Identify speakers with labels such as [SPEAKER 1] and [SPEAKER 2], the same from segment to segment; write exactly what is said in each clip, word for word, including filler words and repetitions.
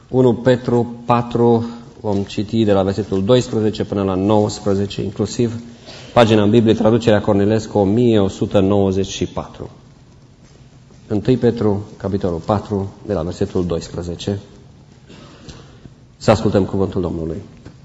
[SPEAKER 1] unu Petru patru, vom citi de la versetul doisprezece până la nouăsprezece inclusiv, pagina în Biblie, traducerea Cornilescu o mie o sută nouăzeci și patru. unu Petru, capitolul patru, de la versetul doisprezece. Să ascultăm cuvântul Domnului.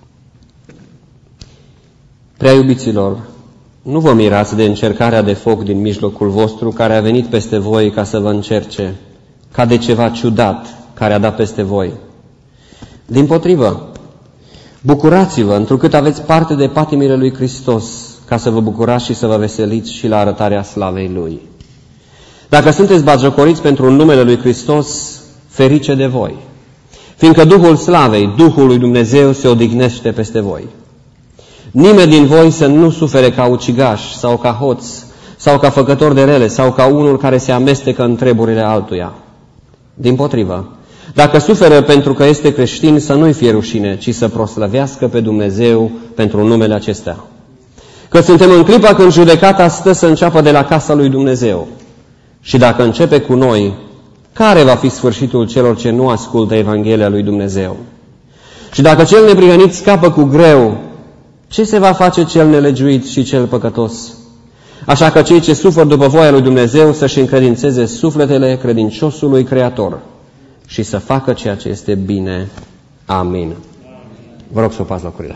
[SPEAKER 1] Prea iubiților, nu vă mirați de încercarea de foc din mijlocul vostru, care a venit peste voi ca să vă încerce, ca de ceva ciudat care a dat peste voi. Dimpotrivă, bucurați-vă, întrucât aveți parte de patimile lui Hristos, ca să vă bucurați și să vă veseliți și la arătarea slavei Lui. Dacă sunteți batjocoriți pentru numele lui Hristos, ferice de voi, fiindcă Duhul Slavei, Duhul lui Dumnezeu se odihnește peste voi. Nimeni din voi să nu sufere ca ucigaș sau ca hoț sau ca făcător de rele sau ca unul care se amestecă în treburile altuia. Dimpotrivă, dacă suferă pentru că este creștin, să nu-i fie rușine, ci să proslăvească pe Dumnezeu pentru numele acestea. Că suntem în clipa când judecata stă să înceapă de la casa lui Dumnezeu. Și dacă începe cu noi, care va fi sfârșitul celor ce nu ascultă Evanghelia lui Dumnezeu? Și dacă cel neprihănit scapă cu greu, ce se va face cel nelegiuit și cel păcătos? Așa că cei ce suferă după voia lui Dumnezeu să-și încredințeze sufletele credinciosului Creator și să facă ceea ce este bine. Amin. Vă rog să ocupați locurile.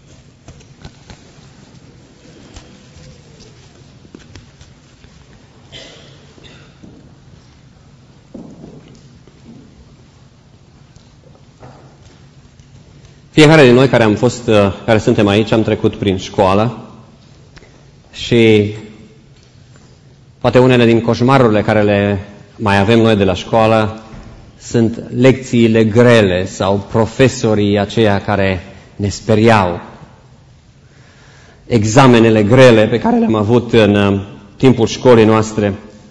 [SPEAKER 1] Fiecare din noi care am fost, care suntem aici, am trecut prin școală și poate unele din coșmarurile care le mai avem noi de la școală sunt lecțiile grele sau profesorii aceia care ne speriau. Examenele grele pe care le-am avut în timpul școlii noastre.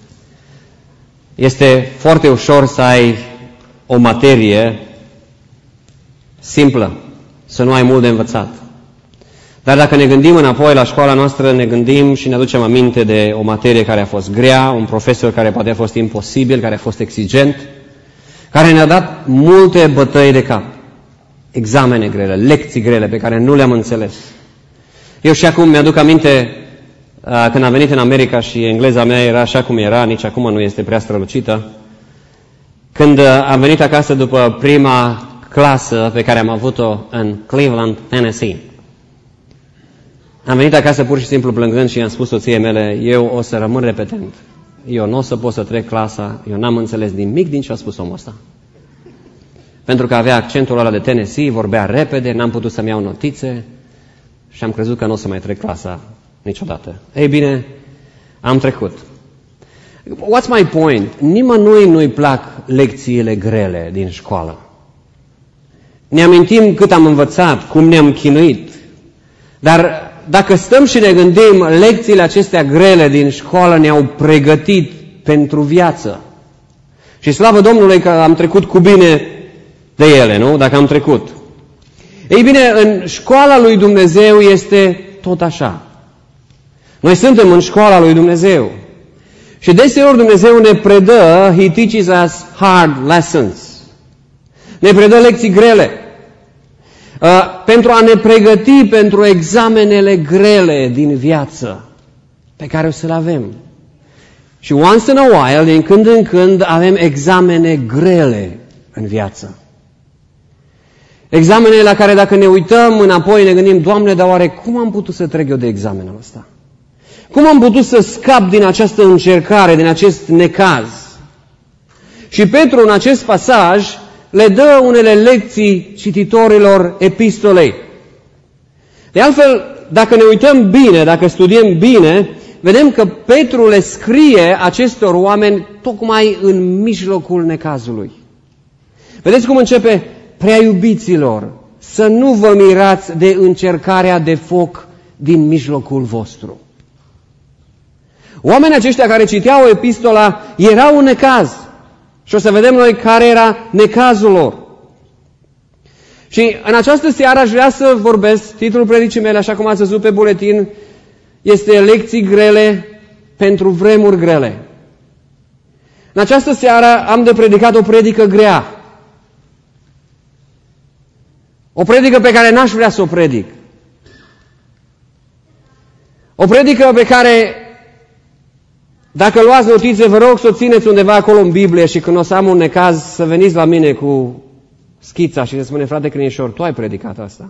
[SPEAKER 1] Este foarte ușor să ai o materie simplă, să nu ai mult de învățat. Dar dacă ne gândim înapoi la școala noastră, ne gândim și ne aducem aminte de o materie care a fost grea, un profesor care poate a fost imposibil, care a fost exigent, care ne-a dat multe bătăi de cap, examene grele, lecții grele pe care nu le-am înțeles. Eu și acum mi-aduc aminte când am venit în America și engleza mea era așa cum era, nici acum nu este prea strălucită. Când am venit acasă după prima clasă pe care am avut-o în Cleveland, Tennessee. Am venit acasă pur și simplu plângând și i-am spus soției mele, eu o să rămân repetent. Eu nu o să pot să trec clasa, eu n-am înțeles nimic din ce a spus omul ăsta. Pentru că avea accentul ăla de Tennessee, vorbea repede, n-am putut să-mi iau notițe și am crezut că nu o să mai trec clasa niciodată. Ei bine, am trecut. What's my point? Nimănui nu-i plac lecțiile grele din școală. Ne amintim cât am învățat, cum ne-am chinuit. Dar dacă stăm și ne gândim, lecțiile acestea grele din școală ne-au pregătit pentru viață. Și slavă Domnului că am trecut cu bine de ele, nu? Dacă am trecut. Ei bine, în școala lui Dumnezeu este tot așa. Noi suntem în școala lui Dumnezeu. Și deseori Dumnezeu ne predă, He teaches us hard lessons. Ne predă lecții grele. Uh, pentru a ne pregăti pentru examenele grele din viață pe care o să le avem. Și once in a while, din când în când, avem examene grele în viață. Examenele la care dacă ne uităm înapoi, ne gândim, Doamne, dar oare cum am putut să trec eu de examenul ăsta? Cum am putut să scap din această încercare, din acest necaz? Și Petru, în acest pasaj, le dă unele lecții cititorilor epistolei. De altfel, dacă ne uităm bine, dacă studiem bine, vedem că Petru le scrie acestor oameni tocmai în mijlocul necazului. Vedeți cum începe? Prea iubiților, să nu vă mirați de încercarea de foc din mijlocul vostru. Oamenii aceștia care citeau epistola erau în necaz. Și o să vedem noi care era necazul lor. Și în această seară aș vrea să vorbesc, titlul predicii mele, așa cum ați văzut pe buletin, este Lecții grele pentru vremuri grele. În această seară am de predicat o predică grea. O predică pe care n-aș vrea să o predic. O predică pe care, dacă luați notițe, vă rog să o țineți undeva acolo în Biblie și când o să am un necaz, să veniți la mine cu schița și să spune, frate Crinișor, tu ai predicat asta.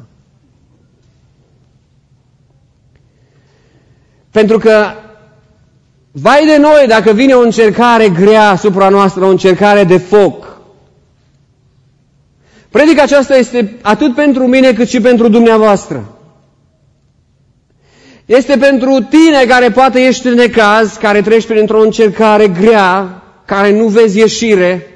[SPEAKER 1] Pentru că, vai de noi dacă vine o încercare grea asupra noastră, o încercare de foc. Predica aceasta este atât pentru mine cât și pentru dumneavoastră. Este pentru tine care poate ești în necaz, care treci printr-o încercare grea, care nu vezi ieșire.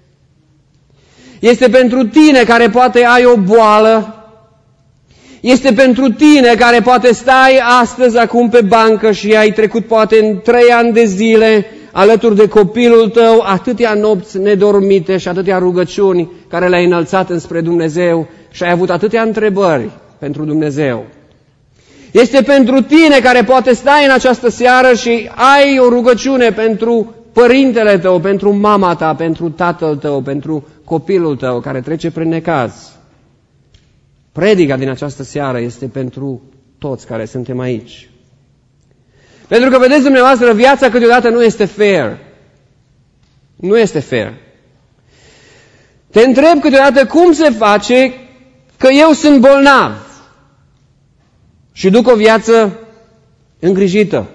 [SPEAKER 1] Este pentru tine care poate ai o boală. Este pentru tine care poate stai astăzi acum pe bancă și ai trecut poate în trei ani de zile alături de copilul tău, atâtea nopți nedormite și atâtea rugăciuni care le-ai înălțat înspre Dumnezeu și ai avut atâtea întrebări pentru Dumnezeu. Este pentru tine care poate stai în această seară și ai o rugăciune pentru părintele tău, pentru mama ta, pentru tatăl tău, pentru copilul tău care trece prin necaz. Predica din această seară este pentru toți care suntem aici. Pentru că, vedeți dumneavoastră, viața câteodată nu este fair. Nu este fair. Te întreb câteodată cum se face că eu sunt bolnav și duc o viață îngrijită.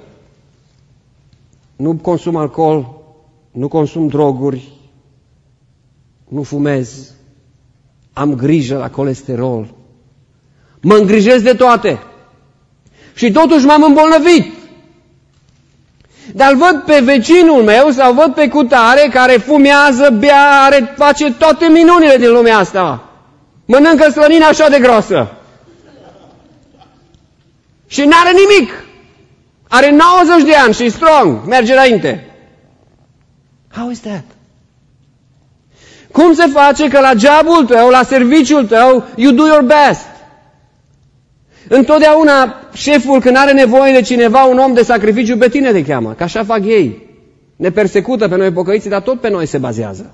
[SPEAKER 1] Nu consum alcool, nu consum droguri, nu fumez, am grijă la colesterol, mă îngrijesc de toate și totuși m-am îmbolnăvit. Dar văd pe vecinul meu sau văd pe cutare care fumează, bea, are, face toate minunile din lumea asta. Mănâncă slănină așa de groasă. Și n-are nimic. Are nouăzeci de ani și strong, merge înainte. How is that? Cum se face că la jobul tău, la serviciul tău, you do your best? Întotdeauna șeful, când are nevoie de cineva, un om de sacrificiu, pe tine te cheamă, că așa fac ei. Ne persecută pe noi pocăiții, dar tot pe noi se bazează.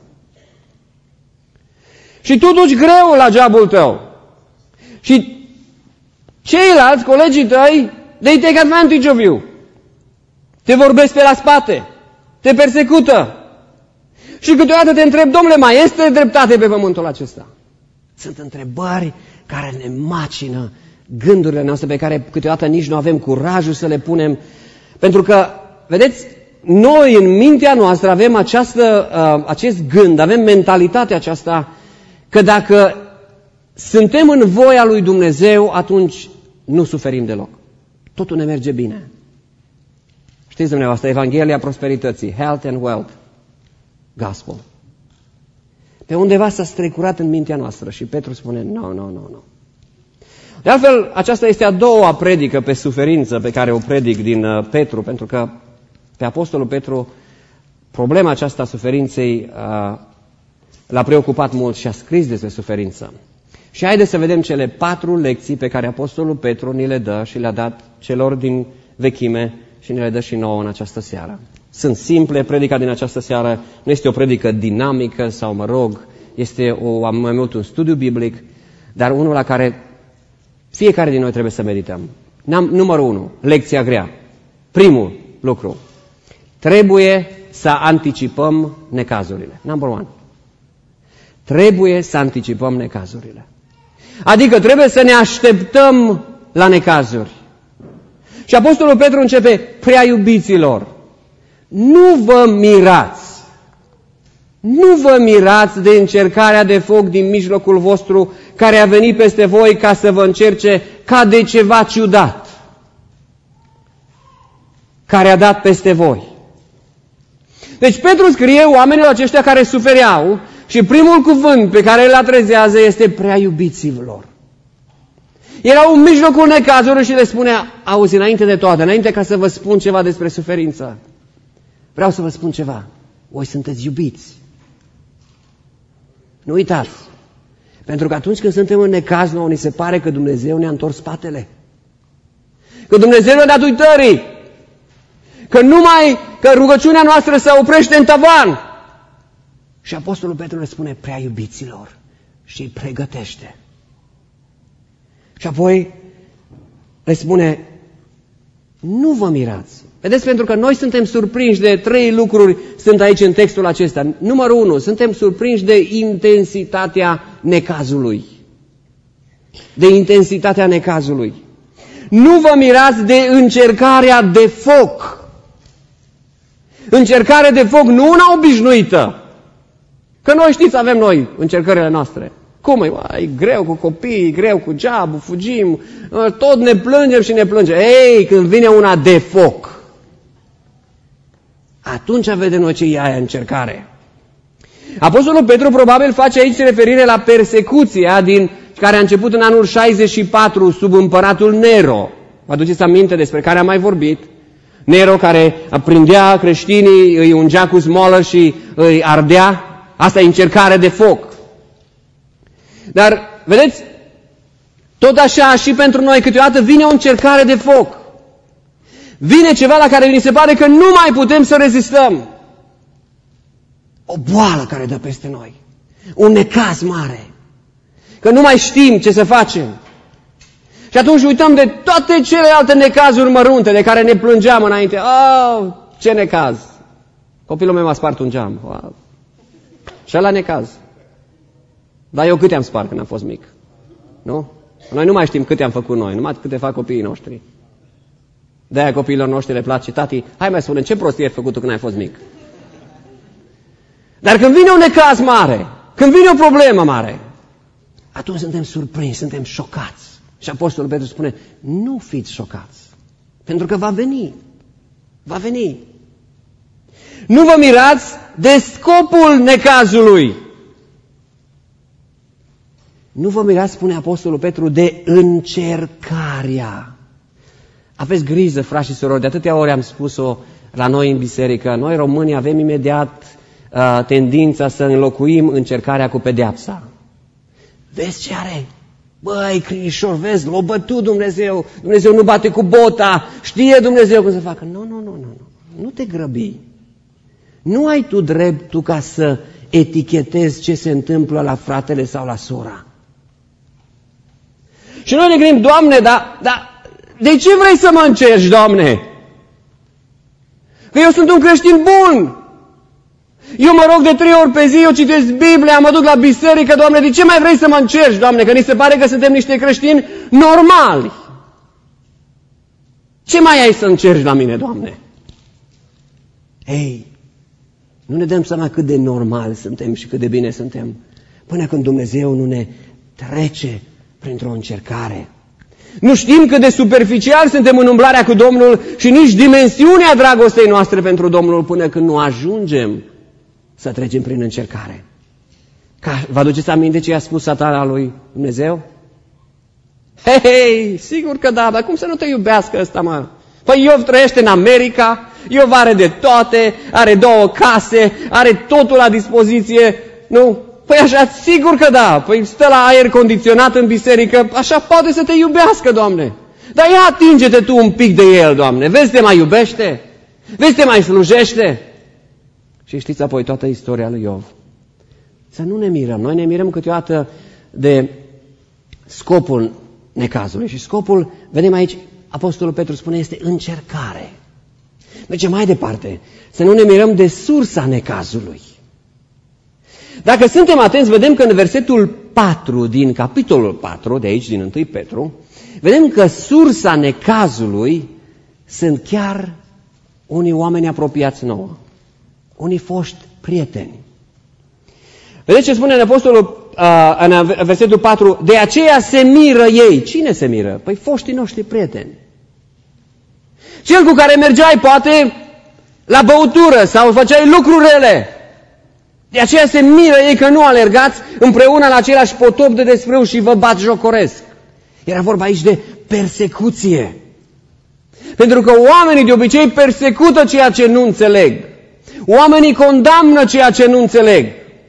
[SPEAKER 1] Și tu duci greu la jobul tău. Și ceilalți, colegii tăi, they take advantage of you. Te vorbesc pe la spate. Te persecută. Și câteodată te întreb, domnule, mai este dreptate pe pământul acesta? Sunt întrebări care ne macină gândurile noastre, pe care câteodată nici nu avem curajul să le punem. Pentru că, vedeți, noi în mintea noastră avem această, uh, acest gând, avem mentalitatea aceasta că dacă suntem în voia lui Dumnezeu, atunci nu suferim deloc. Totul ne merge bine. Știți dumneavoastră, Evanghelia prosperității, health and wealth, gospel. Pe undeva s-a strecurat în mintea noastră și Petru spune, nu, no, nu, no, nu, no, nu. De altfel, aceasta este a doua predică pe suferință pe care o predic din uh, Petru, pentru că pe Apostolul Petru problema aceasta a suferinței uh, l-a preocupat mult și a scris despre suferință. Și haideți să vedem cele patru lecții pe care Apostolul Petru ni le dă și le-a dat celor din vechime și ne le dă și nouă în această seară. Sunt simple, predica din această seară nu este o predică dinamică sau, mă rog, este o, mai mult un studiu biblic, dar unul la care fiecare din noi trebuie să medităm. Numărul unu, lecția grea. Primul lucru, trebuie să anticipăm necazurile. Number one. Trebuie să anticipăm necazurile. Adică trebuie să ne așteptăm la necazuri. Și Apostolul Petru începe, prea iubiților, nu vă mirați. Nu vă mirați de încercarea de foc din mijlocul vostru care a venit peste voi ca să vă încerce ca de ceva ciudat, care a dat peste voi. Deci Petru scrie oamenilor aceștia care sufereau și primul cuvânt pe care îl atrezează este prea iubiților. Erau în mijlocul necazului și le spunea, auzi, înainte de toate, înainte ca să vă spun ceva despre suferință, vreau să vă spun ceva. Voi sunteți iubiți. Nu uitați. Pentru că atunci când suntem în necaz, nouă ni se pare că Dumnezeu ne-a întors spatele. Că Dumnezeu ne-a dat uitării. Că numai că rugăciunea noastră se oprește în tavan. Și Apostolul Petru le spune, prea iubiților, și îi pregătește. Și apoi le spune, nu vă mirați. Vedeți, pentru că noi suntem surprinși de trei lucruri, sunt aici în textul acesta. Numărul unu, suntem surprinși de intensitatea necazului. De intensitatea necazului. Nu vă mirați de încercarea de foc. Încercare de foc, nu una obișnuită. Că noi știți, avem noi încercările noastre. Cum e? E greu cu copiii, e greu cu geabul, fugim, tot ne plângem și ne plângem. Ei, când vine una de foc, atunci vedem noi ce e aia încercare. Apostolul Petru probabil face aici referire la persecuția din, care a început în anul șaizeci și patru sub împăratul Nero. Vă aduceți aminte despre care am mai vorbit? Nero care prindea creștinii, îi ungea cu smoală și îi ardea. Asta e încercare de foc. Dar, vedeți, tot așa și pentru noi câteodată vine o încercare de foc. Vine ceva la care ni se pare că nu mai putem să rezistăm. O boală care dă peste noi. Un necaz mare. Că nu mai știm ce să facem. Și atunci uităm de toate celelalte necazuri mărunte de care ne plângeam înainte. Oh, ce necaz! Copilul meu a spart un geam. Wow. Și ăla necaz. Dar eu câte am spart când am fost mic? Nu? Noi nu mai știm câte am făcut noi, numai câte fac copiii noștri. De-aia copiilor noștri le place, tati, hai mai spune, ce prostie ai făcut tu când ai fost mic? Dar când vine un necaz mare, când vine o problemă mare, atunci suntem surprinși, suntem șocați. Și Apostolul Petru spune, nu fiți șocați, pentru că va veni, va veni. Nu vă mirați de scopul necazului. Nu vă mirați, spune Apostolul Petru, de încercarea. Aveți grijă, frați și surori, de atâtea ori am spus-o la noi în biserică. Noi românii avem imediat uh, tendința să înlocuim încercarea cu pedeapsa. Vezi ce are? Băi, crișor, vezi, l-a bătut Dumnezeu. Dumnezeu nu bate cu bota. Știe Dumnezeu cum să facă. Nu, nu, nu, nu, nu. Nu te grăbi. Nu ai tu dreptul ca să etichetezi ce se întâmplă la fratele sau la sora. Și noi ne gândim, Doamne, dar, dar de ce vrei să mă încerci, Doamne? Că eu sunt un creștin bun. Eu mă rog de trei ori pe zi, eu citesc Biblia, mă duc la biserică, Doamne, de ce mai vrei să mă încerci, Doamne? Că ni se pare că suntem niște creștini normali. Ce mai ai să încerci la mine, Doamne? Ei, nu ne dăm seama cât de normali suntem și cât de bine suntem până când Dumnezeu nu ne trece printr-o încercare. Nu știm cât de superficial suntem în umblarea cu Domnul și nici dimensiunea dragostei noastre pentru Domnul până când nu ajungem să trecem prin încercare. Ca, vă aduceți aminte ce i-a spus Satana lui Dumnezeu? Hei, hei, sigur că da, dar cum să nu te iubească ăsta, mă? Păi Iov trăiește în America, Iov are de toate, are două case, are totul la dispoziție, nu? Păi așa, sigur că da, păi stă la aer condiționat în biserică, așa poate să te iubească, Doamne. Dar ia atinge-te tu un pic de el, Doamne, vezi te mai iubește? Vezi te mai slujește? Și știți apoi toată istoria lui Iov. Să nu ne mirăm, noi ne mirăm câteodată de scopul necazului. Și scopul, vedem aici, Apostolul Petru spune, este încercare. Mergem mai departe, să nu ne mirăm de sursa necazului. Dacă suntem atenți, vedem că în versetul patru din capitolul patru, de aici, din întâi Petru, vedem că sursa necazului sunt chiar unii oameni apropiați nouă, unii foști prieteni. Vedeți ce spune în Apostolul, uh, în versetul patru, de aceea se miră ei. Cine se miră? Păi foștii noștri prieteni. Cel cu care mergeai poate la băutură sau făceai lucruri rele. De aceea se miră ei că nu alergați împreună la același potop de desfrâu și vă batjocoresc. Era vorba aici de persecuție. Pentru că oamenii de obicei persecută ceea ce nu înțeleg. Oamenii condamnă ceea ce nu înțeleg.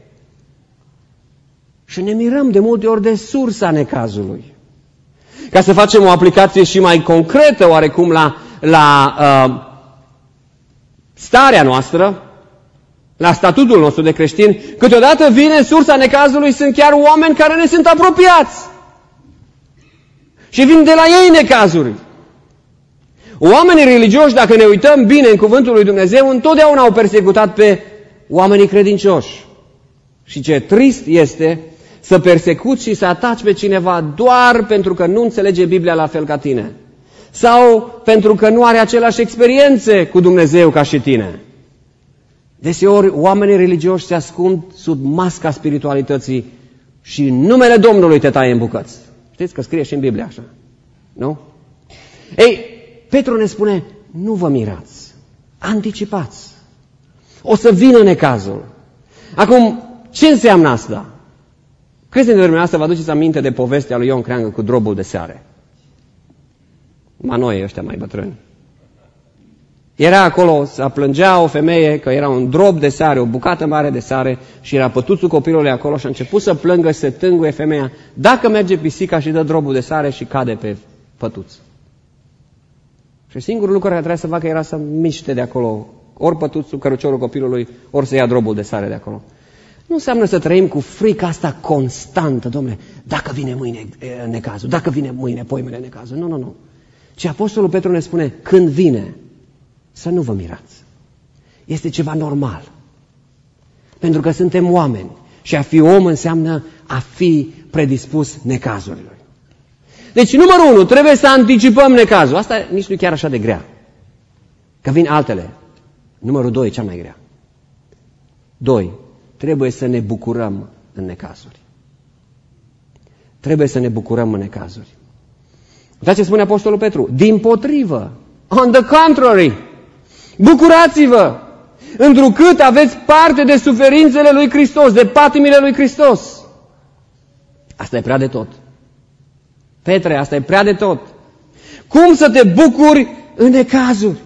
[SPEAKER 1] Și ne mirăm de multe ori de sursa necazului. Ca să facem o aplicație și mai concretă oarecum la, la uh, starea noastră, la statutul nostru de creștin, câteodată vine sursa necazului, sunt chiar oameni care ne sunt apropiați. Și vin de la ei necazuri. Oamenii religioși, dacă ne uităm bine în cuvântul lui Dumnezeu, întotdeauna au persecutat pe oamenii credincioși. Și ce trist este să persecuți și să ataci pe cineva doar pentru că nu înțelege Biblia la fel ca tine. Sau pentru că nu are aceleași experiențe cu Dumnezeu ca și tine. Deseori oamenii religioși se ascund sub masca spiritualității și în numele Domnului te taie în bucăți. Știți că scrie și în Biblie așa, nu? Ei, Petru ne spune, nu vă mirați, anticipați. O să vină necazul. Acum, ce înseamnă asta? Câți dintre dumneavoastră vă aduceți aminte de povestea lui Ion Creangă cu drobul de sare? Ma noi ăștia mai bătrâni. Era acolo, să plângea o femeie că era un drob de sare, o bucată mare de sare și era pătuțul copilului acolo și a început să plângă și să tânguie femeia. Dacă merge pisica și dă drobul de sare și cade pe pătuț. Și singurul lucru care trebuia să facă era să miște de acolo ori pătuțul, căruciorul copilului, ori să ia drobul de sare de acolo. Nu înseamnă să trăim cu frica asta constantă, domnule, dacă vine mâine necazul, dacă vine mâine, poimele necazul. Nu, nu, nu. Ci Apostolul Petru ne spune, când vine, să nu vă mirați. Este ceva normal. Pentru că suntem oameni și a fi om înseamnă a fi predispus necazurilor. Deci, numărul unu, trebuie să anticipăm necazul. Asta nici nu e chiar așa de grea. Că vin altele. Numărul doi e cea mai grea. Doi, trebuie să ne bucurăm în necazuri. Trebuie să ne bucurăm în necazuri. Uitați ce spune Apostolul Petru. Dimpotrivă, on the contrary, bucurați-vă, întrucât aveți parte de suferințele lui Hristos, de patimile lui Hristos. Asta e prea de tot. Petre, asta e prea de tot. Cum să te bucuri în necazuri?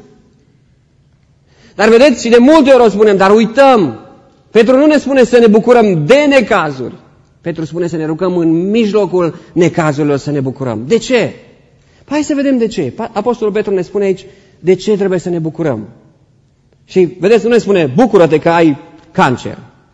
[SPEAKER 1] Dar vedeți, și de multe ori o spunem, dar uităm. Petru nu ne spune să ne bucurăm de necazuri. Petru spune să ne rugăm în mijlocul necazurilor să ne bucurăm. De ce? Hai să vedem de ce. Apostolul Petru ne spune aici de ce trebuie să ne bucurăm. Și vedeți, nu ne spune, bucură-te că ai cancer.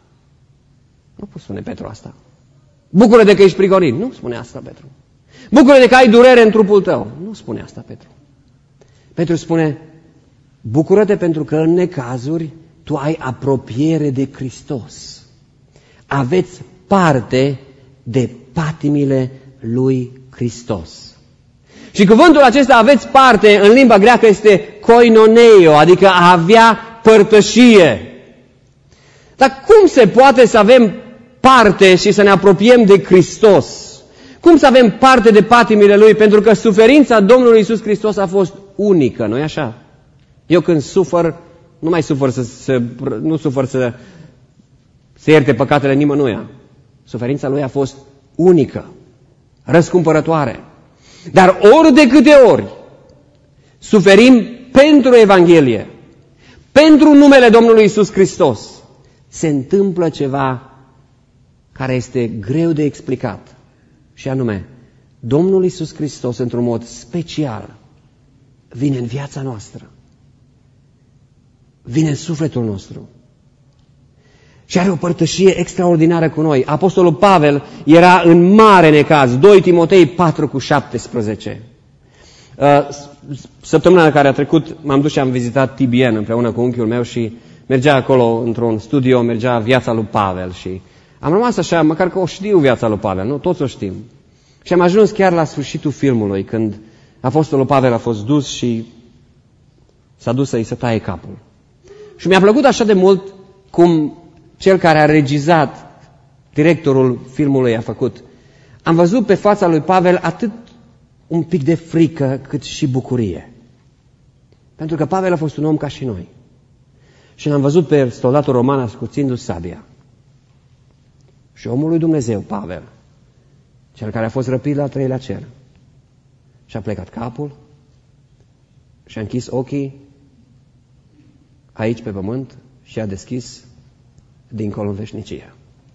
[SPEAKER 1] Nu pot spune Petru asta. Bucură-te că ești prigonit. Nu spune asta Petru. Bucură-te că ai durere în trupul tău. Nu spune asta Petru. Petru spune, bucură-te pentru că în necazuri tu ai apropiere de Hristos. Aveți parte de patimile lui Hristos. Și cuvântul acesta aveți parte în limba greacă este koinoneio, adică a avea părtășie. Dar cum se poate să avem parte și să ne apropiem de Hristos? Cum să avem parte de patimile Lui? Pentru că suferința Domnului Iisus Hristos a fost unică, nu-i așa? Eu când sufăr, nu mai sufăr să, să, nu sufăr să, să ierte păcatele nimănuia. Suferința Lui a fost unică, răscumpărătoare. Dar ori de câte ori suferim pentru Evanghelie, pentru numele Domnului Iisus Hristos, se întâmplă ceva care este greu de explicat. Și anume, Domnul Iisus Hristos, într-un mod special, vine în viața noastră. Vine în sufletul nostru. Și are o părtășie extraordinară cu noi. Apostolul Pavel era în mare necaz. doi Timotei patru cu șaptesprezece. Săptămâna care a trecut m-am dus și am vizitat T B N împreună cu unchiul meu și mergea acolo într-un studio, mergea viața lui Pavel și am rămas așa, măcar că o știu viața lui Pavel, nu? Toți o știm. Și am ajuns chiar la sfârșitul filmului, când Apostolul Pavel a fost dus și s-a dus să-i se taie capul. Și mi-a plăcut așa de mult cum cel care a regizat, directorul filmului a făcut. Am văzut pe fața lui Pavel atât un pic de frică cât și bucurie. Pentru că Pavel a fost un om ca și noi. Și l-am văzut pe soldatul roman ascuțindu-și sabia. Și omul lui Dumnezeu, Pavel, cel care a fost răpit la al treilea cer, și-a plecat capul și-a închis ochii aici pe pământ și a deschis dincolo în veșnicie.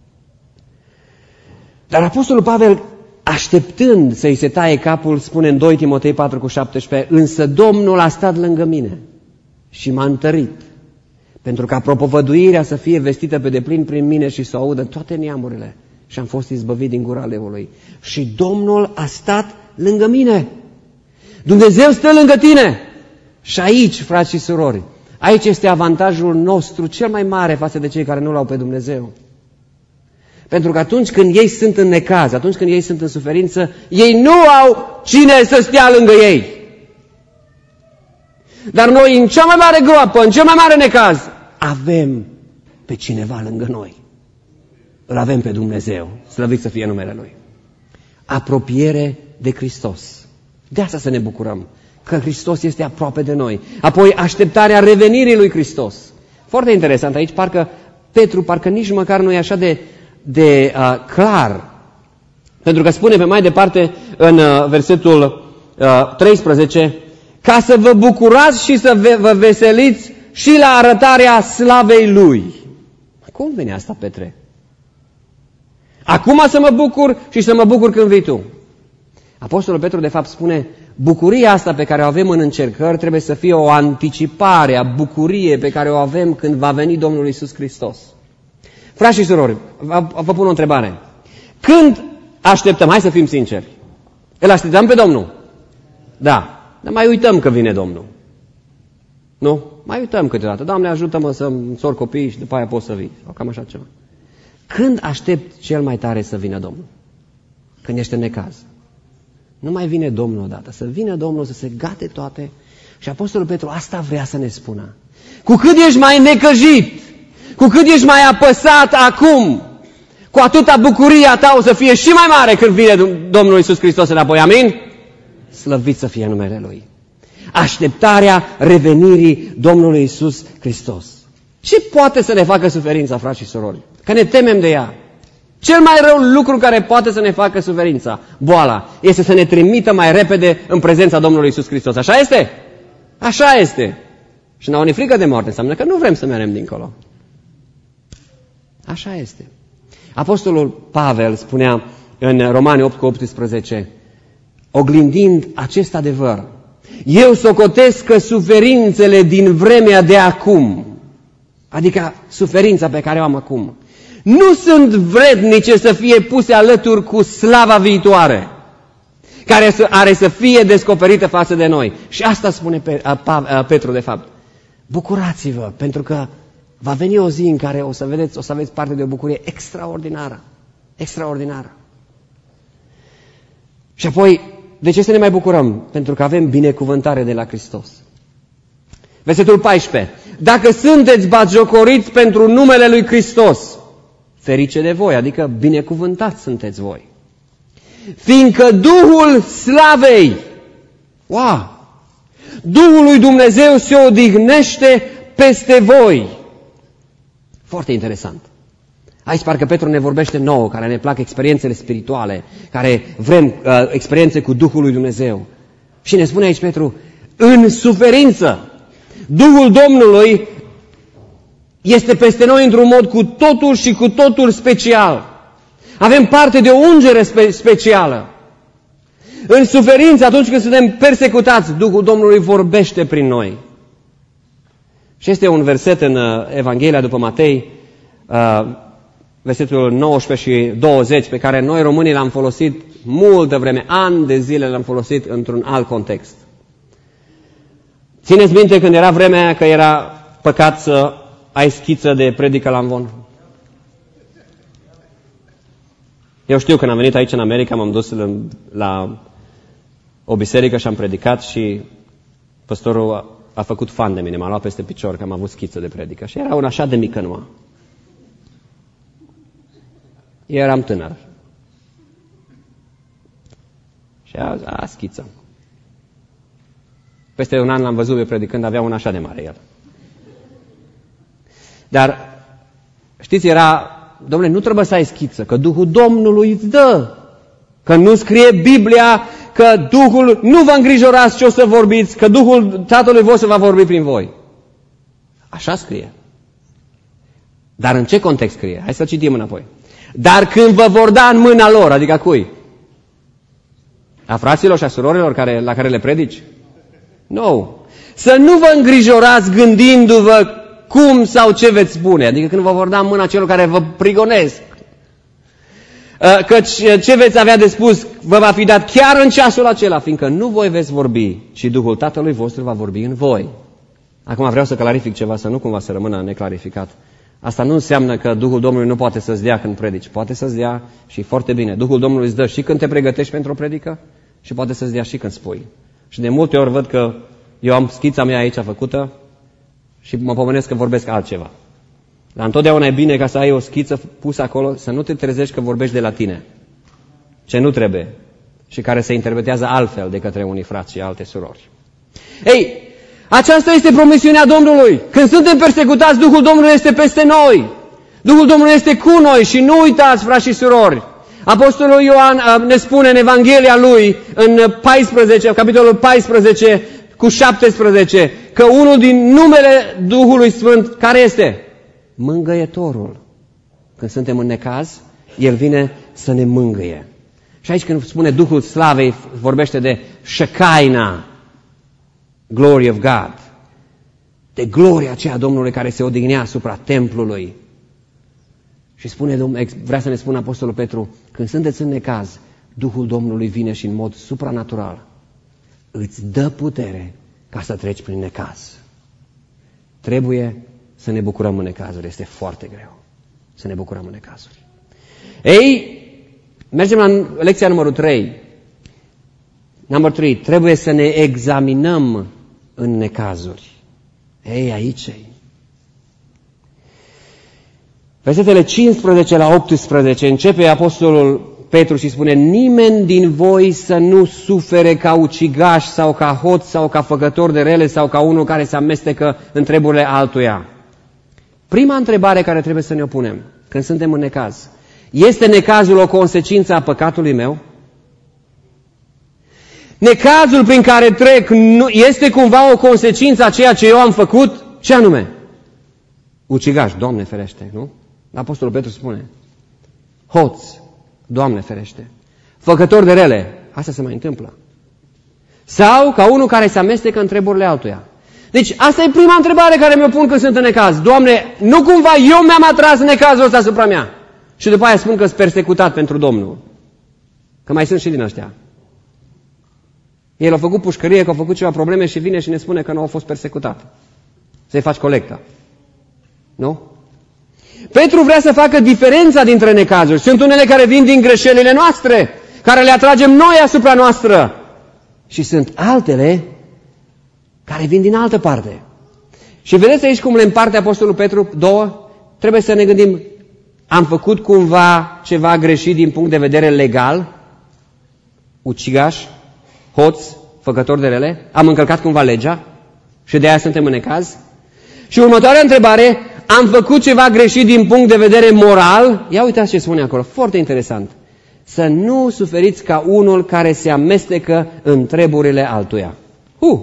[SPEAKER 1] Dar Apostolul Pavel, așteptând să-i se taie capul, spune în doi Timotei patru cu șaptesprezece, însă Domnul a stat lângă mine și m-a întărit, pentru ca propovăduirea să fie vestită pe deplin prin mine și să o audă toate neamurile și am fost izbăvit din gura leului. Și Domnul a stat lângă mine. Dumnezeu stă lângă tine. Și aici, frați și surori, aici este avantajul nostru cel mai mare față de cei care nu l-au pe Dumnezeu. Pentru că atunci când ei sunt în necaz, atunci când ei sunt în suferință, ei nu au cine să stea lângă ei. Dar noi, în cea mai mare groapă, în cel mai mare necaz, avem pe cineva lângă noi. Îl avem pe Dumnezeu, slăvit să fie numele Lui. Apropiere de Hristos. De asta să ne bucurăm, că Hristos este aproape de noi. Apoi așteptarea revenirii lui Hristos. Foarte interesant, aici parcă Petru, parcă nici măcar nu e așa de, de uh, clar. Pentru că spune pe mai departe în uh, versetul uh, treisprezece, ca să vă bucurați și să vă veseliți și la arătarea slavei Lui. Cum vine asta, Petre? Acum să mă bucur și să mă bucur când vii tu. Apostolul Petru de fapt spune, bucuria asta pe care o avem în încercări trebuie să fie o anticipare a bucuriei pe care o avem când va veni Domnul Iisus Hristos. Frați și surori, vă pun o întrebare. Când așteptăm? Hai să fim sinceri. Îl așteptăm pe Domnul? Da. Dar mai uităm că vine Domnul. Nu? Mai uităm câteodată. Doamne, ajută-mă să-mi sor copiii și după aia pot să vii. Sau cam așa ceva. Când aștept cel mai tare să vină Domnul? Când ești în necaz. Nu mai vine Domnul odată. Să vină Domnul, să se gate toate. Și Apostolul Petru asta vrea să ne spună. Cu cât ești mai necăjit, cu cât ești mai apăsat acum, cu atâta bucuria ta o să fie și mai mare când vine Domnul Iisus Hristos înapoi. Amin? Slăvit să fie numele Lui. Așteptarea revenirii Domnului Iisus Hristos. Ce poate să ne facă suferința, frați și surori? Că ne temem de ea. Cel mai rău lucru care poate să ne facă suferința, boala, este să ne trimită mai repede în prezența Domnului Iisus Hristos. Așa este? Așa este. Și n-au ni frică de moarte, înseamnă că nu vrem să mergem dincolo. Așa este. Apostolul Pavel spunea în Romani opt cu optsprezece, oglindind acest adevăr, eu socotesc că suferințele din vremea de acum, adică suferința pe care o am acum, nu sunt vrednice să fie puse alături cu slava viitoare, care are să fie descoperită față de noi. Și asta spune Petru de fapt. Bucurați-vă, pentru că va veni o zi în care o să vedeți, o să aveți parte de o bucurie extraordinară. Extraordinară. Și apoi, de ce să ne mai bucurăm? Pentru că avem binecuvântare de la Hristos. Versetul paisprezece. Dacă sunteți batjocoriți pentru numele lui Hristos, ferice de voi, adică binecuvântați sunteți voi. Fiindcă Duhul slavei, wow, Duhul lui Dumnezeu se odihnește peste voi. Foarte interesant. Aici parcă Petru ne vorbește nouă, care ne plac experiențele spirituale, care vrem uh, experiențe cu Duhul lui Dumnezeu. Și ne spune aici Petru, în suferință, Duhul Domnului este peste noi într-un mod cu totul și cu totul special. Avem parte de o ungere spe- specială. În suferință, atunci când suntem persecutați, Duhul Domnului vorbește prin noi. Și este un verset în Evanghelia după Matei, uh, versetul nouăsprezece și douăzeci, pe care noi românii l-am folosit multă vreme, ani de zile l-am folosit într-un alt context. Țineți minte când era vremea că era păcat să ai schiță de predică la amvon? Eu știu, când am venit aici în America, m-am dus la, la o biserică și am predicat și păstorul a, a făcut fan de mine, m-a luat peste picior că am avut schiță de predică. Și era una așa de mică numai. Eu eram tânăr. Și a, a schiță. Peste un an l-am văzut eu predicând, avea una așa de mare el. Dar, știți, era, domnule, nu trebuie să ai schiță, că Duhul Domnului îți dă. Că nu scrie Biblia că Duhul, nu vă îngrijorați ce o să vorbiți, că Duhul Tatălui vostru va vorbi prin voi. Așa scrie. Dar în ce context scrie? Hai să citim înapoi. Dar când vă vor da în mâna lor, adică a cui? A fraților și a surorilor care, la care le predici? Nu. No. Să nu vă îngrijorați gândindu-vă cum sau ce veți spune. Adică când vă vor da în mâna celor care vă prigonesc. Căci ce veți avea de spus vă va fi dat chiar în ceasul acela, fiindcă nu voi veți vorbi, ci Duhul Tatălui vostru va vorbi în voi. Acum vreau să clarific ceva, să nu cumva să rămână neclarificat. Asta nu înseamnă că Duhul Domnului nu poate să-ți dea când predici. Poate să-ți dea și foarte bine. Duhul Domnului îți dă și când te pregătești pentru o predică și poate să-ți dea și când spui. Și de multe ori văd că eu am schița mea aici făcută și mă pomenesc că vorbesc altceva. Dar întotdeauna e bine ca să ai o schiță pusă acolo, să nu te trezești că vorbești de la tine. Ce nu trebuie și care se interpretează altfel de către unii frați și alte surori. Ei, aceasta este promisiunea Domnului. Când suntem persecutați, Duhul Domnului este peste noi. Duhul Domnului este cu noi și nu uitați, frați și surori. Apostolul Ioan ne spune în Evanghelia lui, în paisprezece, capitolul paisprezece cu șaptesprezece, că unul din numele Duhului Sfânt, care este? Mângâietorul. Când suntem în necaz, El vine să ne mângâie. Și aici când spune Duhul Slavei, vorbește de Shekinah, glory of God, de gloria aceea Domnului care se odihnea asupra templului. Și spune, vrea să ne spună Apostolul Petru, când sunteți în necaz, Duhul Domnului vine și în mod supranatural îți dă putere ca să treci prin necaz. Trebuie să ne bucurăm în necazuri, este foarte greu să ne bucurăm în necazuri. Ei, mergem la lecția numărul trei. Number trei, trebuie să ne examinăm în necazuri. Ei, aici e. Versetele cincisprezece la optsprezece începe Apostolul Petru și spune: nimeni din voi să nu sufere ca ucigaș sau ca hoț sau ca făcător de rele sau ca unul care se amestecă în treburile altuia. Prima întrebare care trebuie să ne o punem când suntem în necaz: este necazul o consecință a păcatului meu? Necazul prin care trec nu, este cumva o consecință a ceea ce eu am făcut? Ce anume? Ucigaș, Doamne ferește, nu? Apostolul Petru spune: hoț, Doamne ferește. Făcător de rele, asta se mai întâmplă. Sau ca unul care se amestecă în treburile altuia. Deci asta e prima întrebare care mi-o pun când sunt în necaz. Doamne, nu cumva eu mi-am atras necazul ăsta asupra mea? Și după aia spun că sunt persecutat pentru Domnul. Că mai sunt și din ăștia. El a făcut pușcărie, că a făcut ceva probleme și vine și ne spune că nu a fost persecutat. Să-i faci colecta. Nu? Petru vrea să facă diferența dintre necazuri. Sunt unele care vin din greșelile noastre, care le atragem noi asupra noastră. Și sunt altele care vin din altă parte. Și vedeți aici cum le împarte Apostolul Petru două? Trebuie să ne gândim, am făcut cumva ceva greșit din punct de vedere legal? Ucigaș, hoț, făcător de rele? Am încălcat cumva legea? Și de aia suntem în necaz? Și următoarea întrebare, am făcut ceva greșit din punct de vedere moral? Ia uitați ce spune acolo, foarte interesant. Să nu suferiți ca unul care se amestecă în treburile altuia. Uh!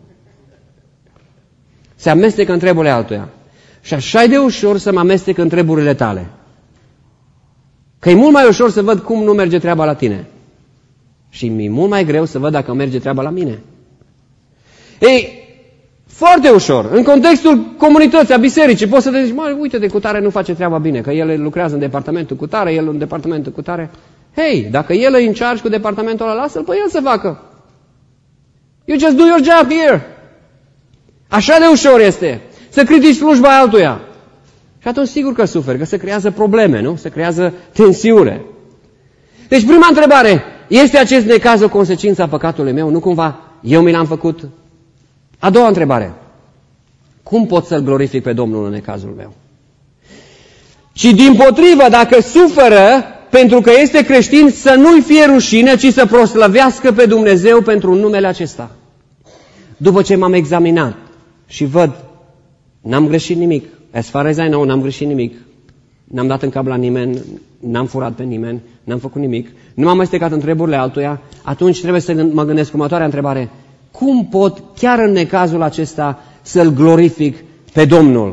[SPEAKER 1] Se amestecă în treburile altuia. Și așa e de ușor să mă amestec în treburile tale. Că e mult mai ușor să văd cum nu merge treaba la tine. Și mi-e mult mai greu să văd dacă merge treaba la mine. Ei, foarte ușor. În contextul comunității, a bisericii, poți să te zici, mă, uite de cutare nu face treaba bine, că el lucrează în departamentul cutare, el în departamentul cutare. Hei, dacă el e în charge cu departamentul ăla, lasă-l pe el să facă. You just do your job here. Așa de ușor este să critici slujba altuia. Și atunci sigur că suferi, că se creează probleme, nu? Se creează tensiune. Deci prima întrebare, este acest necaz o consecință a păcatului meu? Nu cumva eu mi l-am făcut? A doua întrebare, cum pot să-L glorific pe Domnul în necazul meu? Și dimpotrivă, dacă suferă pentru că este creștin, să nu-i fie rușine, ci să proslăvească pe Dumnezeu pentru numele acesta. După ce m-am examinat și văd, n-am greșit nimic, as far as I know, n-am greșit nimic, n-am dat în cap la nimeni, n-am furat pe nimeni, n-am făcut nimic, nu m-am amestecat în treburile altuia, atunci trebuie să mă gândesc următoarea întrebare. Cum pot, chiar în necazul acesta, să-L glorific pe Domnul?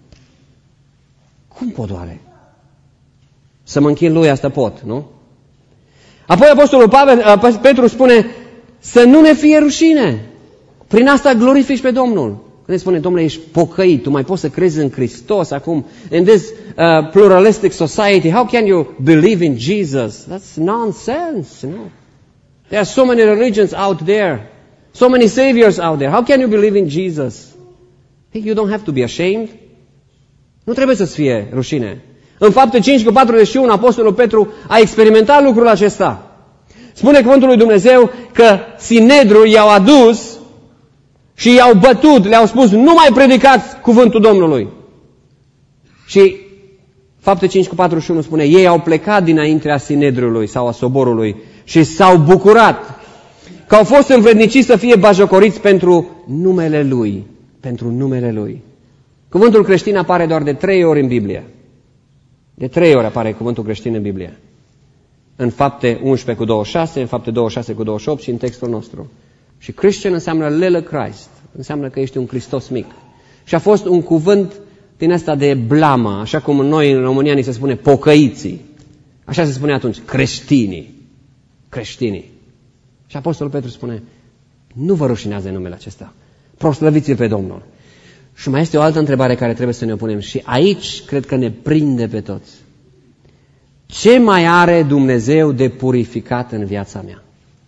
[SPEAKER 1] Cum pot oare? Să mă închin Lui, asta pot, nu? Apoi Apostolul Pavel, Petru spune să nu ne fie rușine. Prin asta glorifici pe Domnul. Când spune, domnule, ești pocăit, tu mai poți să crezi în Hristos acum. In this uh, pluralistic society, how can you believe in Jesus? That's nonsense, no? There are so many religions out there, so many saviors out there. How can you believe in Jesus? Hey, you don't have to be ashamed. Nu trebuie să-ți fie rușine. În Fapte cinci cu patruzeci și unu, Apostolul Petru a experimentat lucrul acesta. Spune cuvântul lui Dumnezeu că Sinedrul i-au adus și i-au bătut, le-au spus, nu mai predicați cuvântul Domnului. Și Fapte cinci cu patruzeci și unu spune, ei au plecat dinaintea Sinedrului sau a soborului și s-au bucurat că au fost învredniciți să fie bajocoriți pentru numele Lui. Pentru numele Lui. Cuvântul creștin apare doar de trei ori în Biblie. De trei ori apare cuvântul creștin în Biblie. În Fapte unsprezece cu douăzeci și șase, în Fapte douăzeci și șase cu douăzeci și opt și în textul nostru. Și Christian înseamnă little Christ. Înseamnă că ești un Hristos mic. Și a fost un cuvânt din asta de blamă, așa cum noi în România ni se spune pocăiții. Așa se spune atunci, creștinii. Creștinii. Și Apostolul Petru spune, nu vă rușinează numele acesta. Proslăviți-l pe Domnul. Și mai este o altă întrebare care trebuie să ne punem. Și aici cred că ne prinde pe toți. Ce mai are Dumnezeu de purificat în viața mea?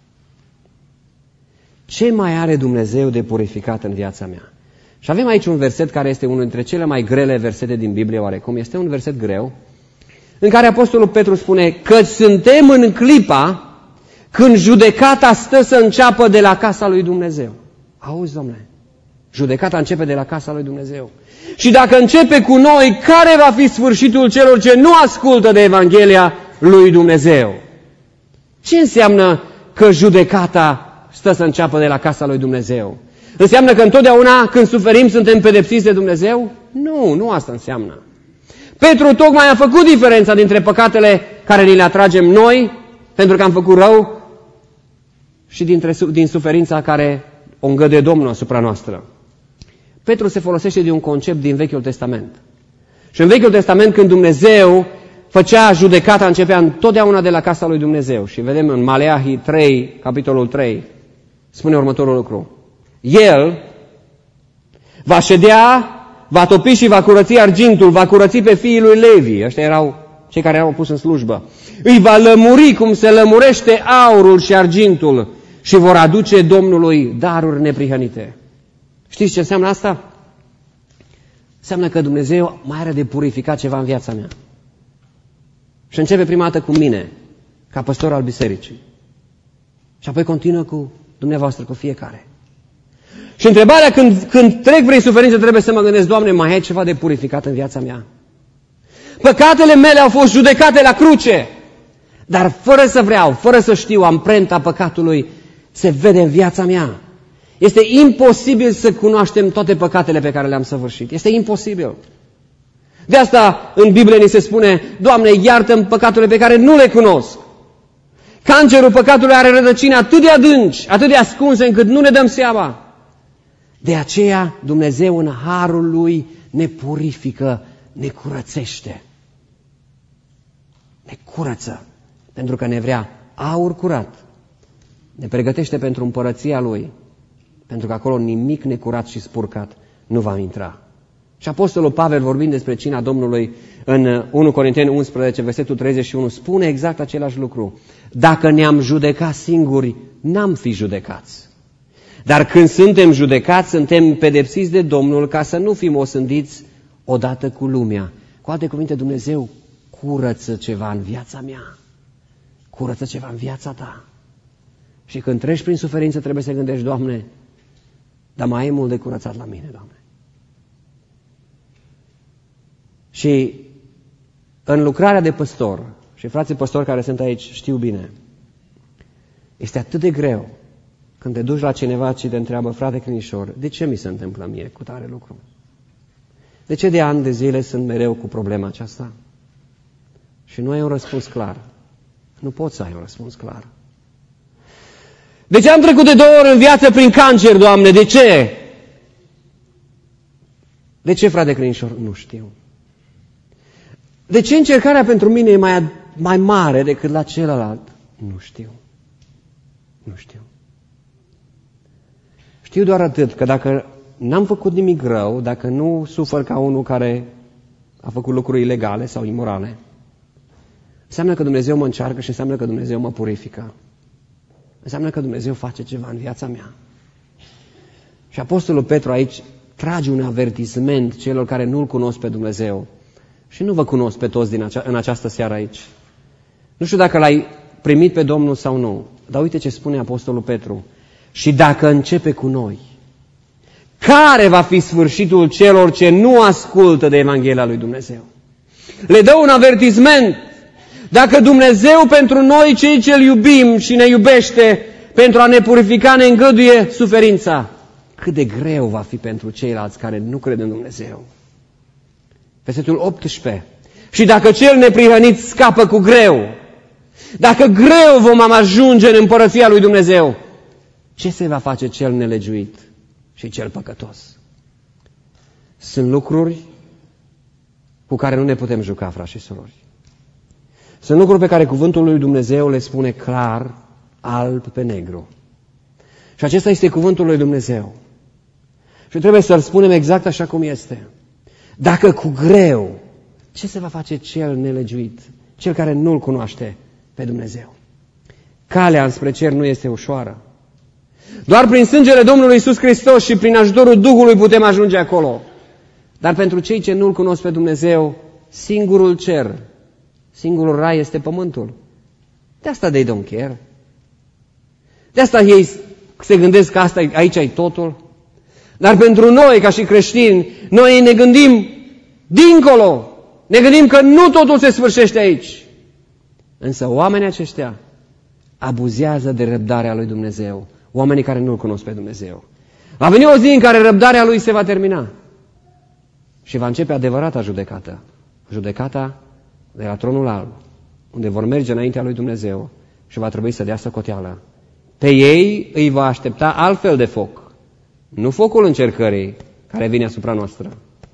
[SPEAKER 1] Ce mai are Dumnezeu de purificat în viața mea? Și avem aici un verset care este unul dintre cele mai grele versete din Biblie, oarecum. Este un verset greu, în care Apostolul Petru spune că suntem în clipa când judecata stă să înceapă de la casa lui Dumnezeu. Auzi, domnule? Judecata începe de la casa lui Dumnezeu. Și dacă începe cu noi, care va fi sfârșitul celor ce nu ascultă de Evanghelia lui Dumnezeu? Ce înseamnă că judecata stă să înceapă de la casa lui Dumnezeu? Înseamnă că întotdeauna când suferim suntem pedepsiți de Dumnezeu? Nu, nu asta înseamnă. Petru tocmai a făcut diferența dintre păcatele care ni le atragem noi, pentru că am făcut rău, și dintre, din suferința care o îngăduie Domnul asupra noastră. Petru se folosește de un concept din Vechiul Testament. Și în Vechiul Testament, când Dumnezeu făcea judecata, începea întotdeauna de la casa lui Dumnezeu. Și vedem în Maleahi trei, capitolul trei, spune următorul lucru. El va ședea, va topi și va curăți argintul, va curăți pe fiii lui Levi. Ăștia erau cei care erau pus în slujbă. Îi va lămuri cum se lămurește aurul și argintul și vor aduce Domnului daruri neprihănite. Știți ce înseamnă asta? Înseamnă că Dumnezeu mai are de purificat ceva în viața mea. Și începe prima dată cu mine, ca păstor al bisericii. Și apoi continuă cu dumneavoastră, cu fiecare. Și întrebarea, când, când trec prin suferință, trebuie să mă gândesc, Doamne, mai ai ceva de purificat în viața mea? Păcatele mele au fost judecate la cruce, dar fără să vreau, fără să știu, amprenta păcatului se vede în viața mea. Este imposibil să cunoaștem toate păcatele pe care le-am săvârșit. Este imposibil. De asta în Biblie ni se spune, Doamne, iartă-mi păcatele pe care nu le cunosc. Cancerul păcatului are rădăcini atât de adânci, atât de ascunse, încât nu ne dăm seama. De aceea Dumnezeu în harul Lui ne purifică, ne curățește. Ne curăță, pentru că ne vrea aur curat. Ne pregătește pentru împărăția Lui, pentru că acolo nimic necurat și spurcat nu va intra. Și Apostolul Pavel, vorbind despre cina Domnului în unu Corinteni unsprezece, versetul treizeci și unu, spune exact același lucru. Dacă ne-am judecat singuri, n-am fi judecați. Dar când suntem judecați, suntem pedepsiți de Domnul ca să nu fim osândiți odată cu lumea. Cu alte cuvinte, Dumnezeu curăță ceva în viața mea. Curăță ceva în viața ta. Și când treci prin suferință, trebuie să gândești, Doamne, dar mai e mult de curățat la mine, Doamne. Și în lucrarea de păstor, și frații păstori care sunt aici știu bine, este atât de greu când te duci la cineva și te întreabă, frate Crinișor, de ce mi se întâmplă mie cu tare lucru? De ce de ani de zile sunt mereu cu problema aceasta? Și nu ai un răspuns clar. Nu poți să ai un răspuns clar. De ce am trecut de două ori în viață prin cancer, Doamne? De ce? De ce, frate Crinișor? Nu știu. De ce încercarea pentru mine e mai, mai mare decât la celălalt? Nu știu. Nu știu. Știu doar atât, că dacă n-am făcut nimic rău dacă nu sufăr ca unul care a făcut lucruri ilegale sau imorale. Înseamnă că Dumnezeu mă încearcă și înseamnă că Dumnezeu mă purifică. Înseamnă că Dumnezeu face ceva în viața mea. Și Apostolul Petru aici trage un avertisment celor care nu-L cunosc pe Dumnezeu. Și nu vă cunosc pe toți din acea, în această seară aici. Nu știu dacă L-ai primit pe Domnul sau nu. Dar uite ce spune Apostolul Petru. Și dacă începe cu noi, care va fi sfârșitul celor ce nu ascultă de Evanghelia lui Dumnezeu? Le dă un avertisment. Dacă Dumnezeu pentru noi, cei ce-L iubim și ne iubește, pentru a ne purifica, ne îngăduie suferința, cât de greu va fi pentru ceilalți care nu cred în Dumnezeu. Versetul optsprezece. Și dacă cel neprihănit scapă cu greu, dacă greu vom ajunge în împărăția lui Dumnezeu, ce se va face cel nelegiuit și cel păcătos? Sunt lucruri cu care nu ne putem juca, frați și surori. Sunt lucruri pe care cuvântul lui Dumnezeu le spune clar, alb pe negru. Și acesta este cuvântul lui Dumnezeu. Și trebuie să-l spunem exact așa cum este. Dacă cu greu, ce se va face cel nelegiuit, cel care nu-L cunoaște pe Dumnezeu? Calea înspre cer nu este ușoară. Doar prin sângele Domnului Iisus Hristos și prin ajutorul Duhului putem ajunge acolo. Dar pentru cei ce nu-L cunosc pe Dumnezeu, singurul cer, singurul rai este pământul. De asta they don't care. De asta ei se gândesc că asta, aici e totul. Dar pentru noi, ca și creștini, noi ne gândim dincolo. Ne gândim că nu totul se sfârșește aici. Însă oamenii aceștia abuzează de răbdarea lui Dumnezeu. Oamenii care nu-L cunosc pe Dumnezeu. Va veni o zi în care răbdarea Lui se va termina. Și va începe adevărata judecată. Judecata de la tronul alb, unde vor merge înaintea lui Dumnezeu și va trebui să dea socoteală. Pe ei îi va aștepta altfel de foc. Nu focul încercării care vine asupra noastră,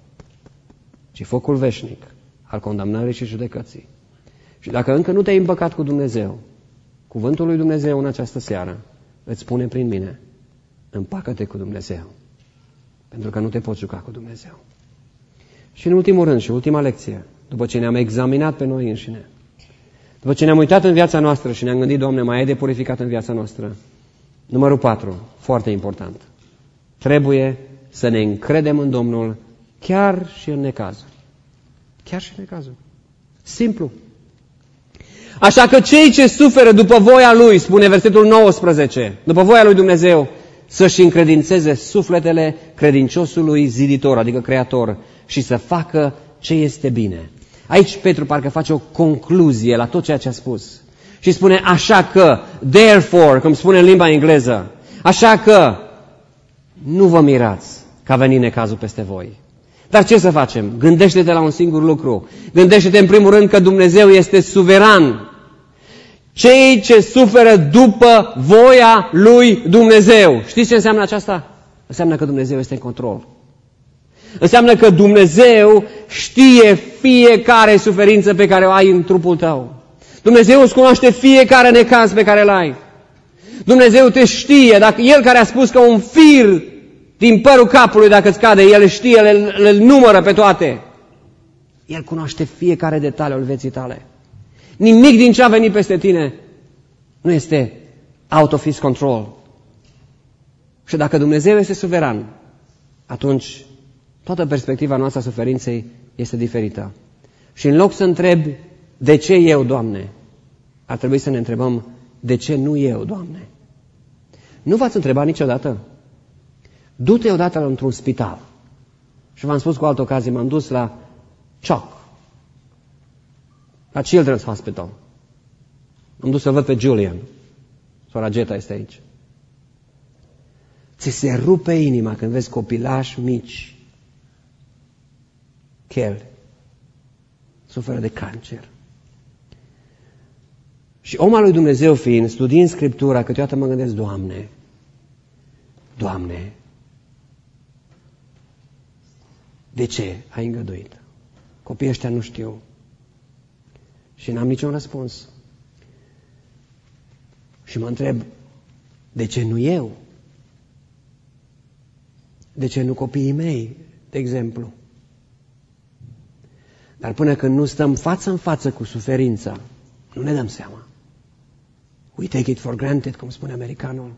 [SPEAKER 1] ci focul veșnic al condamnării și judecății. Și dacă încă nu te-ai împăcat cu Dumnezeu, cuvântul lui Dumnezeu în această seară îți spune prin mine, împacă-te cu Dumnezeu, pentru că nu te poți juca cu Dumnezeu. Și în ultimul rând și ultima lecție, după ce ne-am examinat pe noi înșine, după ce ne-am uitat în viața noastră și ne-am gândit, Doamne, mai ai de purificat în viața noastră, numărul patru, foarte important, trebuie să ne încredem în Domnul chiar și în necazuri. Chiar și în necazuri. Simplu. Așa că cei ce suferă după voia Lui, spune versetul nouăsprezece, după voia Lui Dumnezeu, să-și încredințeze sufletele credinciosului ziditor, adică creator, și să facă ce este bine. Aici Petru parcă face o concluzie la tot ceea ce a spus. Și spune așa că, therefore, cum spune în limba engleză, așa că nu vă mirați că a venit necazul peste voi. Dar ce să facem? Gândește-te la un singur lucru. Gândește-te în primul rând că Dumnezeu este suveran. Cei ce suferă după voia lui Dumnezeu. Știți ce înseamnă aceasta? Înseamnă că Dumnezeu este în control. Înseamnă că Dumnezeu știe fiecare suferință pe care o ai în trupul tău. Dumnezeu îți cunoaște fiecare necaz pe care îl ai. Dumnezeu te știe. Dacă El care a spus că un fir din părul capului, dacă îți cade, El știe, le, le numără pe toate. El cunoaște fiecare detaliu al vieții tale. Nimic din ce a venit peste tine nu este out of His control. Și dacă Dumnezeu este suveran, atunci toată perspectiva noastră a suferinței este diferită. Și în loc să întrebi de ce eu, Doamne, ar trebui să ne întrebăm de ce nu eu, Doamne. Nu v-ați întrebat niciodată? Du-te odată într-un spital. Și v-am spus cu altă ocazie, m-am dus la C H O C, la Children's Hospital. Am dus să văd pe Julian. Sora Geta este aici. Ți se rupe inima când vezi copilași mici, chel, suferă de cancer. Și om al lui Dumnezeu fiind, studiind Scriptura, câteodată mă gândesc, Doamne, Doamne, de ce ai îngăduit? Copiii ăștia nu știu. Și n-am niciun răspuns. Și mă întreb, de ce nu eu? De ce nu copiii mei, de exemplu? Dar până când nu stăm față în față cu suferința, nu ne dăm seama. We take it for granted, cum spune americanul.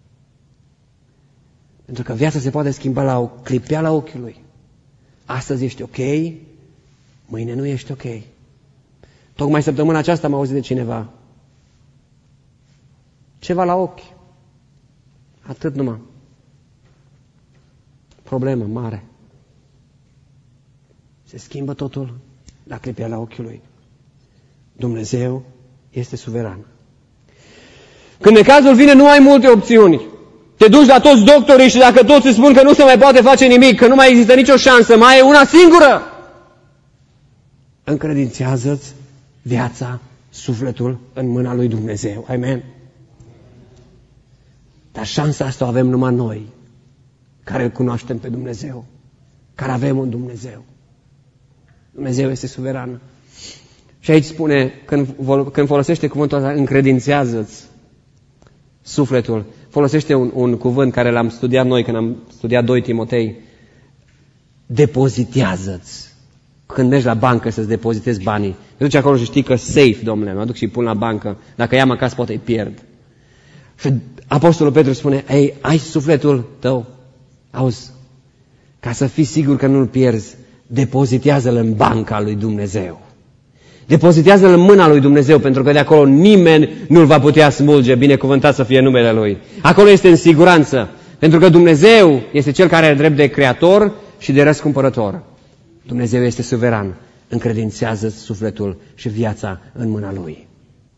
[SPEAKER 1] Pentru că viața se poate schimba la o clipeală a ochiului. Astăzi ești ok, mâine nu ești ok. Tocmai săptămâna aceasta am auzit de cineva. Ceva la ochi. Atât numai. Problemă mare. Se schimbă totul la clipeala ochiului. Dumnezeu este suveran. Când necazul vine, nu ai multe opțiuni. Te duci la toți doctorii și dacă toți îți spun că nu se mai poate face nimic, că nu mai există nicio șansă, mai e una singură. Încredințează-ți viața, sufletul în mâna lui Dumnezeu. Amen. Dar șansa asta o avem numai noi, care îl cunoaștem pe Dumnezeu, care avem un Dumnezeu. Dumnezeu este suveran. Și aici spune, când, când folosește cuvântul ăsta, încredințează-ți sufletul, folosește un, un cuvânt care l-am studiat noi când am studiat doi Timotei. Depozitează-ți. Când mergi la bancă să-ți depozitezi banii, te duci acolo și știi că safe, domnule, mă duc și pun la bancă. Dacă i-am acasă, poate îi pierd. Și Apostolul Petru spune, ei, ai sufletul tău, auzi, ca să fii sigur că nu-l pierzi, depozitează-l în banca lui Dumnezeu. Depozitează-l în mâna lui Dumnezeu, pentru că de acolo nimeni nu-l va putea smulge, binecuvântat să fie numele Lui. Acolo este în siguranță, pentru că Dumnezeu este Cel care are drept de creator și de răscumpărător. Dumnezeu este suveran, încredințează sufletul și viața în mâna Lui.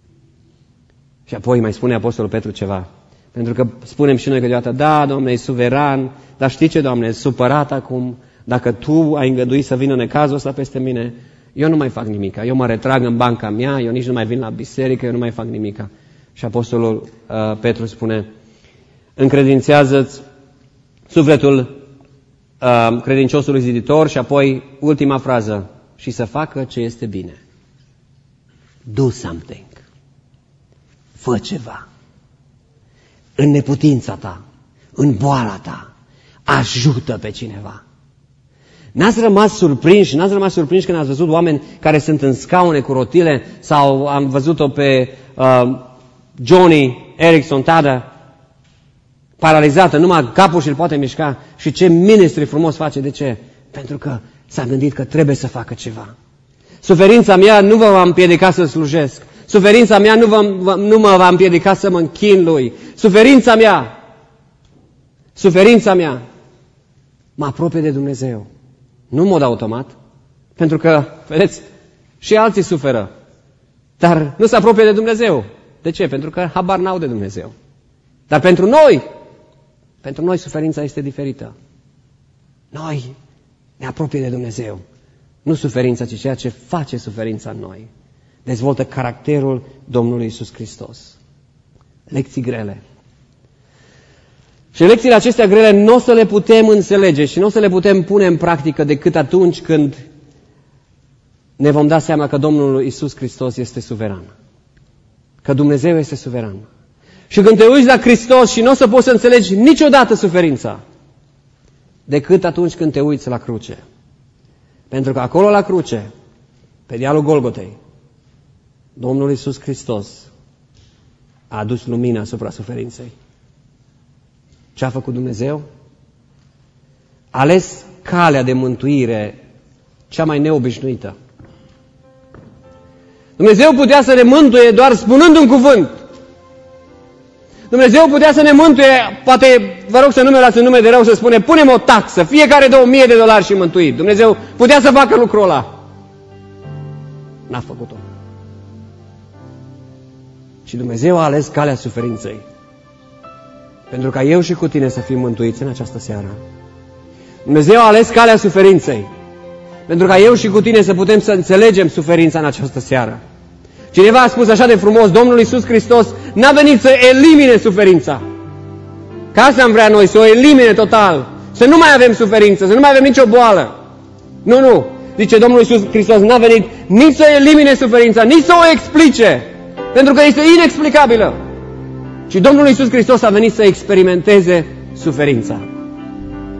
[SPEAKER 1] Și apoi mai spune Apostolul Petru ceva, pentru că spunem și noi câteodată, da, Doamne, e suveran, dar știi ce, Doamne, e supărat acum, dacă Tu ai îngăduit să vină necazul ăsta peste mine, eu nu mai fac nimica, eu mă retrag în banca mea, eu nici nu mai vin la biserică, eu nu mai fac nimica. Și Apostolul uh, Petru spune, încredințează-ți sufletul uh, credinciosului ziditor și apoi ultima frază, și să facă ce este bine. Do something. Fă ceva. În neputința ta, în boala ta, ajută pe cineva. N-ați rămas surprinși, n-ați rămas surprinși când ați văzut oameni care sunt în scaune cu rotile sau am văzut-o pe uh, Johnny Erickson, Tada, paralizată, numai capul și-l poate mișca și ce ministri frumos face. De ce? Pentru că s-a gândit că trebuie să facă ceva. Suferința mea nu vă va împiedica să slujesc. Suferința mea nu, vă, nu mă va împiedica să mă închin Lui. Suferința mea, suferința mea mă apropie de Dumnezeu. Nu în mod automat, pentru că, vedeți, și alții suferă, dar nu se apropie de Dumnezeu. De ce? Pentru că habar n-au de Dumnezeu. Dar pentru noi, pentru noi suferința este diferită. Noi ne apropie de Dumnezeu. Nu suferința, ci ceea ce face suferința în noi. Dezvoltă caracterul Domnului Iisus Hristos. Lecții grele. Și lecțiile acestea grele nu o să le putem înțelege și nu o să le putem pune în practică decât atunci când ne vom da seama că Domnul Iisus Hristos este suveran. Că Dumnezeu este suveran. Și când te uiți la Hristos și nu o să poți să înțelegi niciodată suferința, decât atunci când te uiți la cruce. Pentru că acolo la cruce, pe dealul Golgotei, Domnul Iisus Hristos a adus lumină asupra suferinței. Ce a făcut Dumnezeu? A ales calea de mântuire cea mai neobișnuită. Dumnezeu putea să ne mântuie doar spunând un cuvânt. Dumnezeu putea să ne mântuie, poate, vă rog să nu mi luați în nume de rău, să spune, punem o taxă, fiecare dă o mie de dolari și mântuit. Dumnezeu putea să facă lucrul ăla. N-a făcut-o. Și Dumnezeu a ales calea suferinței. Pentru ca eu și cu tine să fim mântuiți în această seară. Dumnezeu a ales calea suferinței. Pentru ca eu și cu tine să putem să înțelegem suferința în această seară. Cineva a spus așa de frumos, Domnul Iisus Hristos n-a venit să elimine suferința. Ca asta am vrea noi, să o elimine total. Să nu mai avem suferință, să nu mai avem nicio boală. Nu, nu. Zice Domnul Iisus Hristos, n-a venit nici să elimine suferința, nici să o explice. Pentru că este inexplicabilă. Și Domnul Iisus Hristos a venit să experimenteze suferința.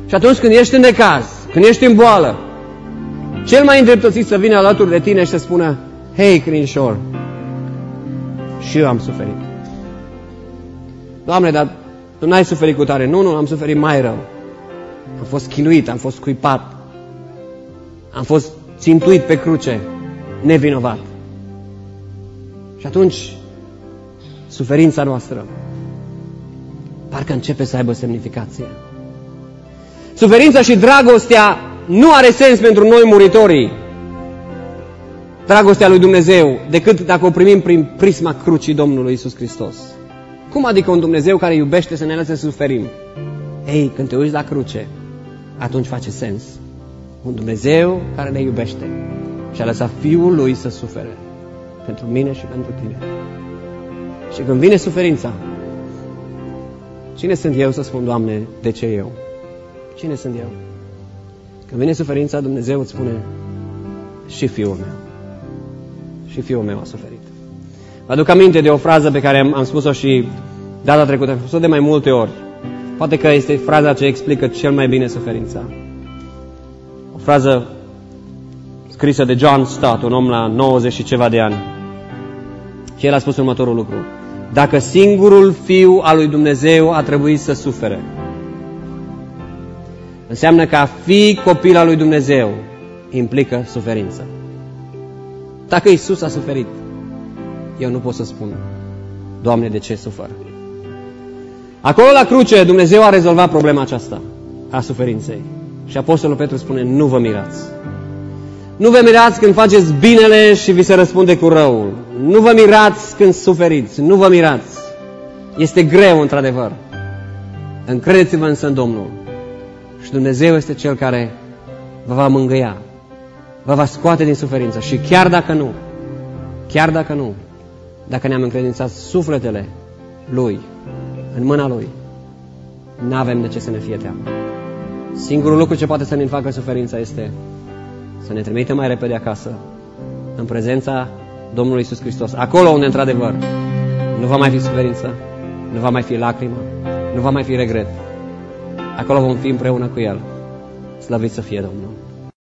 [SPEAKER 1] Și atunci când ești în necaz, când ești în boală, cel mai îndreptățit să vină alături de tine și să spună: hei, crinișor, și eu am suferit. Doamne, dar tu n-ai suferit cu tare. Nu, nu, am suferit mai rău. Am fost chinuit, am fost scuipat, am fost țintuit pe cruce, nevinovat. Și atunci, suferința noastră parcă începe să aibă semnificație. Suferința și dragostea nu are sens pentru noi muritorii, dragostea lui Dumnezeu, decât dacă o primim prin prisma crucii Domnului Iisus Hristos. Cum adică un Dumnezeu care iubește să ne lăse să suferim? Ei, când te uiți la cruce, atunci face sens. Un Dumnezeu care ne iubește și a lăsat Fiul Lui să sufere pentru mine și pentru tine. Și când vine suferința, cine sunt eu să spun: Doamne, de ce eu? Cine sunt eu? Când vine suferința, Dumnezeu îți spune: și Fiul meu. Și Fiul meu a suferit. Vă aduc aminte de o frază pe care am, am spus-o și data trecută, am spus-o de mai multe ori. Poate că este fraza ce explică cel mai bine suferința. O frază scrisă de John Stott, un om la nouăzeci și ceva de ani. Și el a spus următorul lucru: dacă singurul Fiu al lui Dumnezeu a trebuit să sufere, înseamnă că a fi copil al lui Dumnezeu implică suferință. Dacă Iisus a suferit, eu nu pot să spun: Doamne, de ce sufăr? Acolo la cruce Dumnezeu a rezolvat problema aceasta a suferinței. Și Apostolul Petru spune: nu vă mirați. Nu vă mirați când faceți binele și vi se răspunde cu răul. Nu vă mirați când suferiți. Nu vă mirați. Este greu, într-adevăr. Încredeți-vă însă în Domnul. Și Dumnezeu este Cel care vă va mângâia, vă va scoate din suferință. Și chiar dacă nu, chiar dacă nu, dacă ne-am încredințat sufletele Lui în mâna Lui, n-avem de ce să ne fie teamă. Singurul lucru ce poate să ne facă suferința este să ne trimitem mai repede acasă, în prezența Domnului Iisus Hristos, acolo unde, într-adevăr, nu va mai fi suferință, nu va mai fi lacrimă, nu va mai fi regret. Acolo vom fi împreună cu El. Slăvit să fie Domnul!